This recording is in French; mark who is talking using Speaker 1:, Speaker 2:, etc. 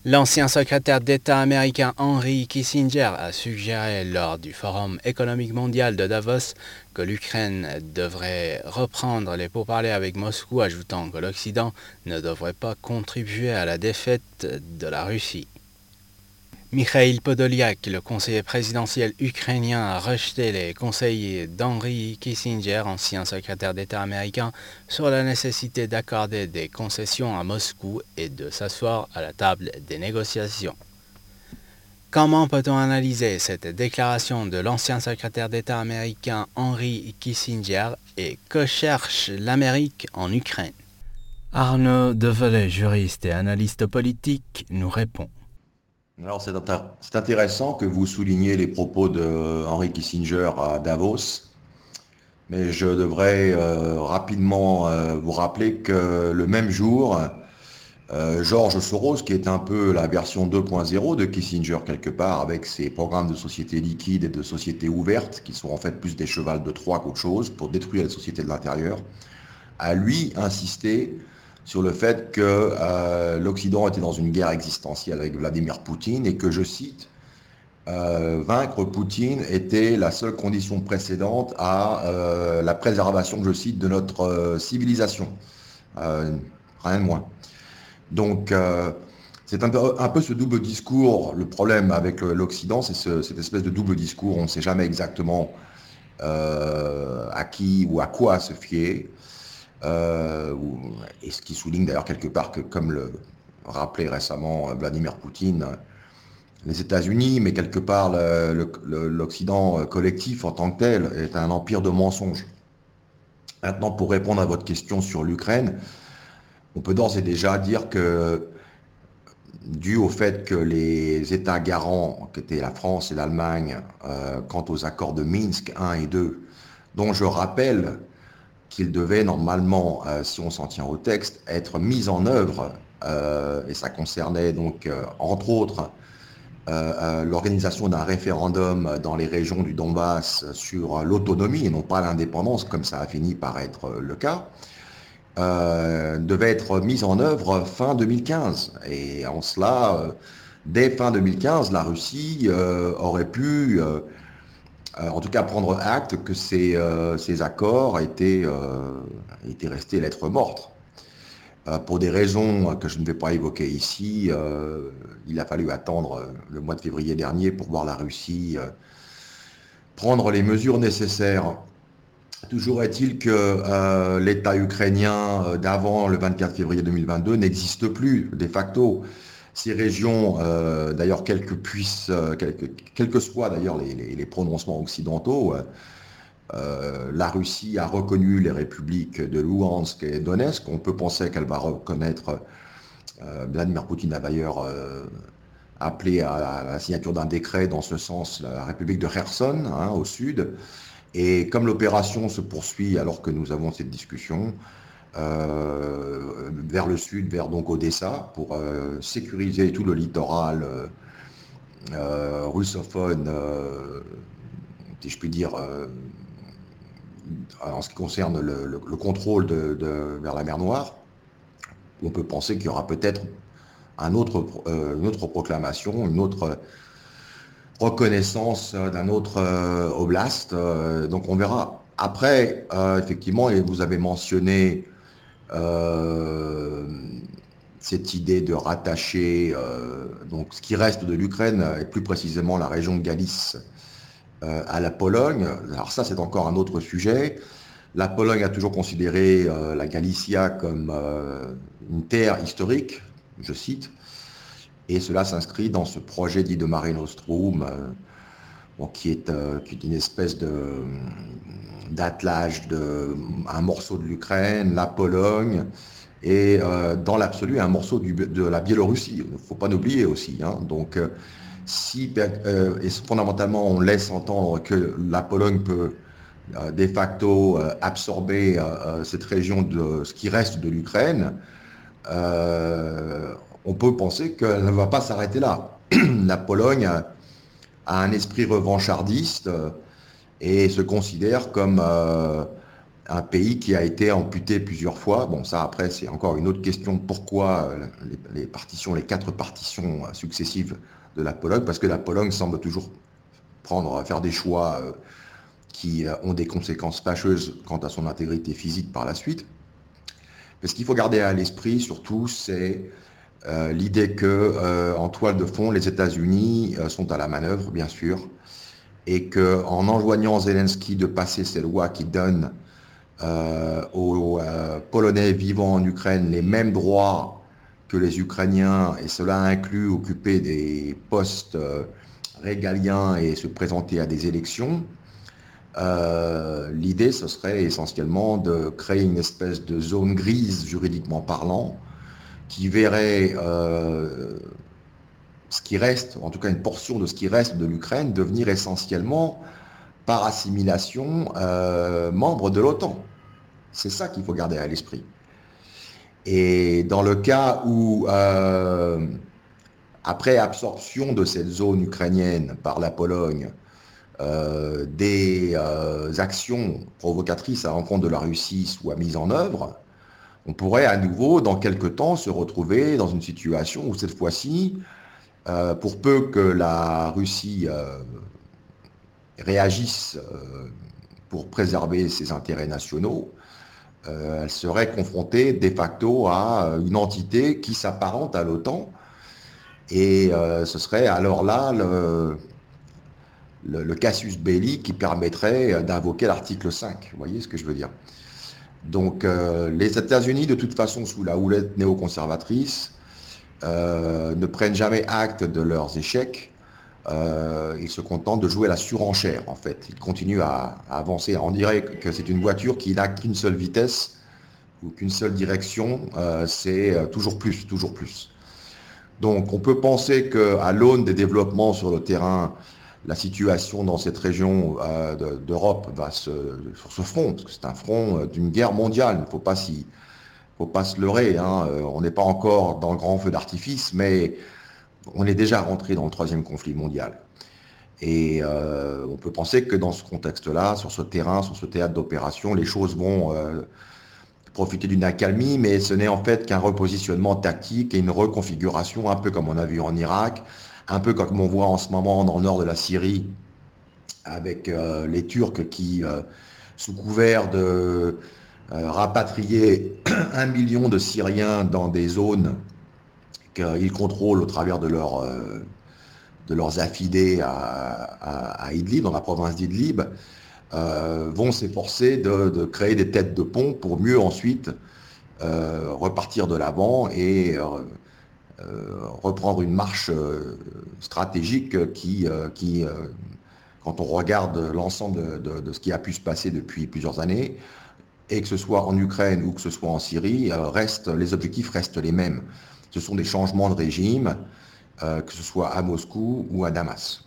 Speaker 1: L'ancien secrétaire d'État américain Henry Kissinger a suggéré lors du Forum économique mondial de Davos que l'Ukraine devrait reprendre les pourparlers avec Moscou, ajoutant que l'Occident ne devrait pas contribuer à la défaite de la Russie. Mikhail Podolyak, le conseiller présidentiel ukrainien, a rejeté les conseils d'Henry Kissinger, ancien secrétaire d'État américain, sur la nécessité d'accorder des concessions à Moscou et de s'asseoir à la table des négociations. Comment peut-on analyser cette déclaration de l'ancien secrétaire d'État américain Henry Kissinger et que cherche l'Amérique en Ukraine? Arnaud Develay, juriste et analyste politique, nous répond.
Speaker 2: Alors c'est intéressant que vous souligniez les propos de Henry Kissinger à Davos, mais je devrais rapidement vous rappeler que le même jour, George Soros, qui est un peu la version 2.0 de Kissinger quelque part, avec ses programmes de sociétés liquides et de sociétés ouvertes, qui sont en fait plus des chevals de Troie qu'autre chose, pour détruire les sociétés de l'intérieur, a lui insisté sur le fait que l'Occident était dans une guerre existentielle avec Vladimir Poutine et que, je cite, vaincre Poutine était la seule condition précédente à la préservation, je cite, de notre civilisation. Rien de moins. Donc, c'est un peu ce double discours. Le problème avec l'Occident, c'est cette espèce de double discours. On ne sait jamais exactement à qui ou à quoi se fier. Et ce qui souligne d'ailleurs quelque part que, comme le rappelait récemment Vladimir Poutine, les États-Unis, mais quelque part l'Occident collectif en tant que tel, est un empire de mensonges. Maintenant, pour répondre à votre question sur l'Ukraine, on peut d'ores et déjà dire que, dû au fait que les États garants, qui étaient la France et l'Allemagne, quant aux accords de Minsk 1 et 2, dont je rappelle qu'il devait normalement, si on s'en tient au texte, être mis en œuvre, et ça concernait donc, entre autres, l'organisation d'un référendum dans les régions du Donbass sur l'autonomie et non pas l'indépendance, comme ça a fini par être le cas, devait être mise en œuvre fin 2015. Et en cela, dès fin 2015, la Russie aurait pu, en tout cas, prendre acte que ces accords étaient restés lettre morte. Pour des raisons que je ne vais pas évoquer ici, il a fallu attendre le mois de février dernier pour voir la Russie prendre les mesures nécessaires. Toujours est-il que l'État ukrainien d'avant le 24 février 2022 n'existe plus de facto. Ces régions, d'ailleurs, quels que soient d'ailleurs les prononcements occidentaux, la Russie a reconnu les républiques de Louhansk et Donetsk. On peut penser qu'elle va reconnaître, Vladimir Poutine a d'ailleurs appelé à la signature d'un décret dans ce sens, la république de Kherson, hein, au sud. Et comme l'opération se poursuit alors que nous avons cette discussion, vers le sud, vers donc Odessa, pour sécuriser tout le littoral russophone, si je puis dire, en ce qui concerne le contrôle vers la mer Noire, on peut penser qu'il y aura peut-être une autre proclamation, une autre reconnaissance d'un autre oblast. Donc on verra. Après, effectivement, et vous avez mentionné cette idée de rattacher donc ce qui reste de l'Ukraine, et plus précisément la région de Galice, à la Pologne. Alors ça, c'est encore un autre sujet. La Pologne a toujours considéré la Galicia comme une terre historique, je cite, et cela s'inscrit dans ce projet dit de Mare Nostrum, qui est une espèce d'attelage un morceau de l'Ukraine, la Pologne, et dans l'absolu un morceau de la Biélorussie. Il ne faut pas l'oublier aussi. Hein. Donc, et fondamentalement, on laisse entendre que la Pologne peut de facto absorber cette région de ce qui reste de l'Ukraine, on peut penser qu'elle ne va pas s'arrêter là. La Pologne a un esprit revanchardiste et se considère comme un pays qui a été amputé plusieurs fois. Bon, ça, après, c'est encore une autre question. Pourquoi les partitions, les 4 partitions successives de la Pologne? Parce que la Pologne semble toujours faire des choix qui ont des conséquences fâcheuses quant à son intégrité physique par la suite. Mais ce qu'il faut garder à l'esprit, surtout, c'est l'idée que, en toile de fond, les États-Unis sont à la manœuvre, bien sûr, et qu'en enjoignant Zelensky de passer ces lois qui donnent aux Polonais vivant en Ukraine les mêmes droits que les Ukrainiens, et cela inclut occuper des postes régaliens et se présenter à des élections, l'idée, ce serait essentiellement de créer une espèce de zone grise, juridiquement parlant, qui verrait ce qui reste, en tout cas une portion de ce qui reste de l'Ukraine, devenir essentiellement, par assimilation, membre de l'OTAN. C'est ça qu'il faut garder à l'esprit. Et dans le cas où, après absorption de cette zone ukrainienne par la Pologne, des actions provocatrices à l'encontre de la Russie soient mises en œuvre, on pourrait à nouveau, dans quelque temps, se retrouver dans une situation où cette fois-ci, pour peu que la Russie réagisse pour préserver ses intérêts nationaux, elle serait confrontée de facto à une entité qui s'apparente à l'OTAN, et ce serait alors là le casus belli qui permettrait d'invoquer l'article 5. Vous voyez ce que je veux dire? Donc les États-Unis, de toute façon, sous la houlette néoconservatrice, ne prennent jamais acte de leurs échecs. Ils se contentent de jouer la surenchère, en fait. Ils continuent à avancer. On dirait que c'est une voiture qui n'a qu'une seule vitesse ou qu'une seule direction, c'est toujours plus, toujours plus. Donc on peut penser qu'à l'aune des développements sur le terrain, la situation dans cette région d'Europe va sur ce front, parce que c'est un front d'une guerre mondiale, il ne faut pas se leurrer, hein. On n'est pas encore dans le grand feu d'artifice, mais on est déjà rentré dans le 3e conflit mondial. Et on peut penser que dans ce contexte-là, sur ce terrain, sur ce théâtre d'opération, les choses vont profiter d'une accalmie, mais ce n'est en fait qu'un repositionnement tactique et une reconfiguration, un peu comme on a vu en Irak, un peu comme on voit en ce moment dans le nord de la Syrie, avec les Turcs qui, sous couvert de rapatrier 1 million de Syriens dans des zones qu'ils contrôlent au travers de leurs affidés à Idlib, dans la province d'Idlib, vont s'efforcer de créer des têtes de pont pour mieux ensuite repartir de l'avant et reprendre une marche stratégique qui quand on regarde l'ensemble de ce qui a pu se passer depuis plusieurs années, et que ce soit en Ukraine ou que ce soit en Syrie, les objectifs restent les mêmes. Ce sont des changements de régime, que ce soit à Moscou ou à Damas.